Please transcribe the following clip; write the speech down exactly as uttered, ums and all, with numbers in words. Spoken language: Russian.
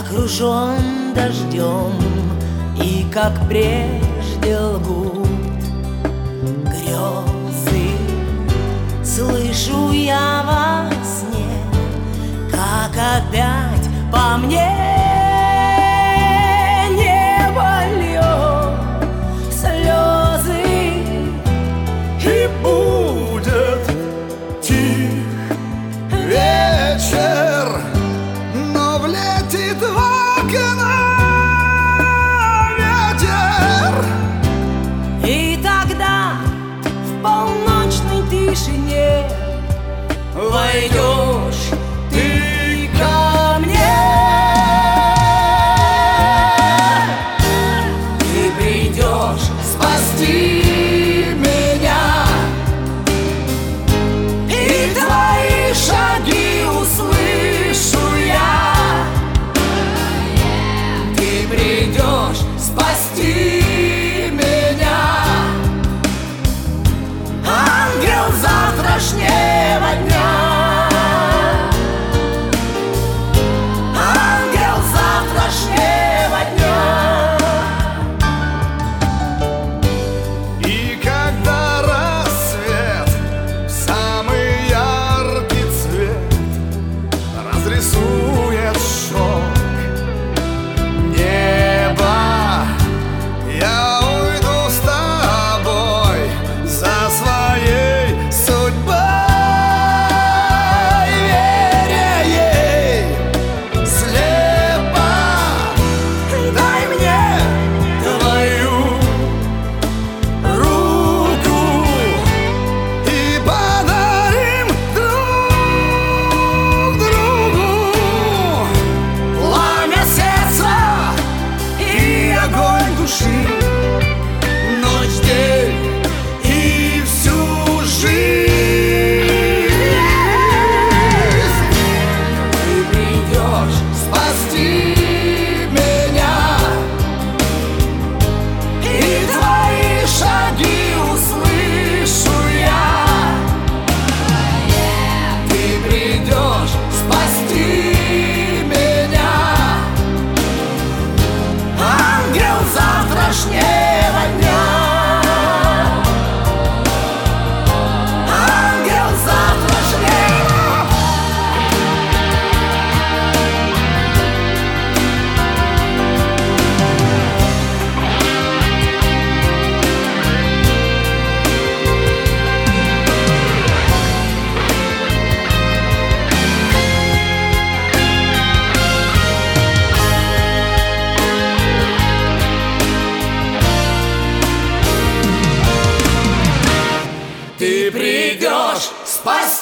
окружен дождем, и как прежде лгут грезы. Слышу я во сне, как опять по мне небо льет слезы. И будет тих вечер, но влетит в окна ветер. И тогда в полночной тишине войдешь ты ко мне. Ты придешь спасти меня, и твои шаги услышу я. Ты придешь спасти меня, ангел завтрашнего дня. Ангел завтрашнего дня. И когда рассвет в самый яркий цвет разрисует шелк неба, я уйду с тобой за своей судьбой, веря ей слепо. Дай мне твою руку и подарим друг другу пламя сердца и огонь души, ночь, день и всю жизнь. Ты придешь Спасти меня, и твои шаги услышу я. ты придешь спасти меня, Ангел завтрашнего дня. Ангел завтрашнего. ты придешь спасти